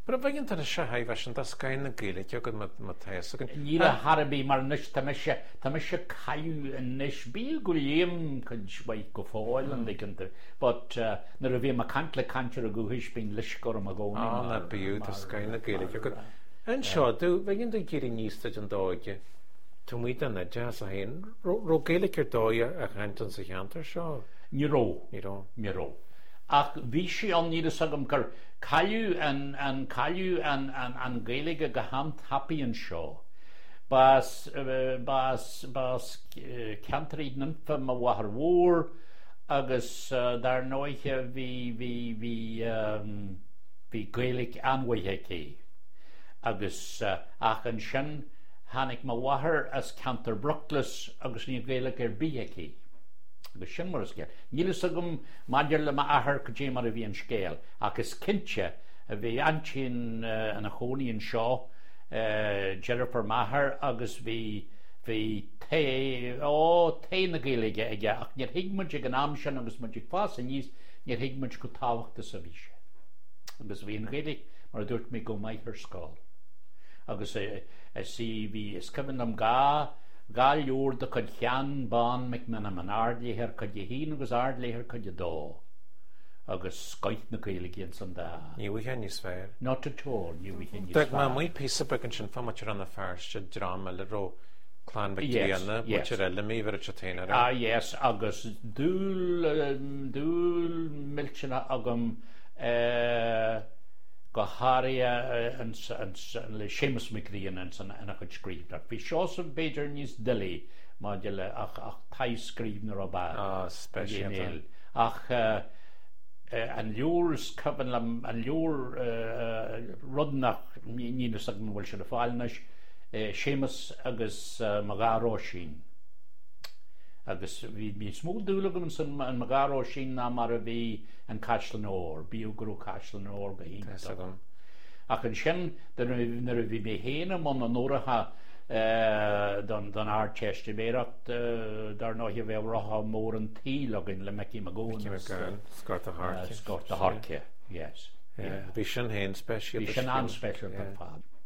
But bhí an se haimh an scain na Gaelic go Matthias. Ní a Harbí mar nus tá se caiú in nis bí go léim chun swaith go fáil an dicanta. But na a bhí mar cant le cantir a gohuis bín liscor am a gcónaí. Na bíú tá scain na Gaelic. An seo, bhí an géirí níosta an dóide. Tú muid an jazz a hain. Ro Gaelic dóide a chantan sa cheantar seo? Ní ró. Ach bhí sé an níad sagam gur caiú an Gaeilge go ham happy an seo. Bas cantarí nympha ma wahar war agus dar nóiche hí Gaelic anwaithe cé. Agus ach an sin hannig ma wahar as cantar brocklus agus ní Gaelic bíhe cé. Agus sin mar scéal. Níl sagam maidir le ma ahar go dé mar a bhí an scéal. Agus cinse a bhí antin an a chónaí an seo Jennifer Maher agus bhí té na Gaeilge aige ach níor hiigmuid an am sin agus muid fás a níos níor hiigmuid go táhachttas a bhí sé. Agus bhí an Gaeilge mar dúirt mé go maiid ar scáil. Agus sí bhí iscimann am gá leor de chud chean bán mic mena an ardléir chud hín agus ardléir chud dó. Agus scoit na Gaeilge an san dá. Ní bhí ní sfeir. Not at all, ní bhí ní sfeir. Dag má muid písa began sin famatir an na fearste drama le ró clan Victoriana, mutir eile mí ver a téine. Yes, agus dúl milchina agam go hária an le Seamus McLean an a chud scríb. Bhí seo san beidir níos dilí má de le ach thai scríb na robá. Special. Ach an leor scaban an leor rudnach ní na sagn bhfuil se le fáilneis Seamus agus Magáró sin. Agus bhí smó dúlagam san an Magáró sin ná mar a bhí an Cashlan Ór, bíú gurú Cashlan Ór go hín. Ach an sin nar a bhí mé héana man an óratha don ardteiste béireacht dar nóthe bheith ratha mór an tílagin le meici magón. Scort a Harke. Scort a Harke, yes. Bhí sin héin special. Bhí sin an special.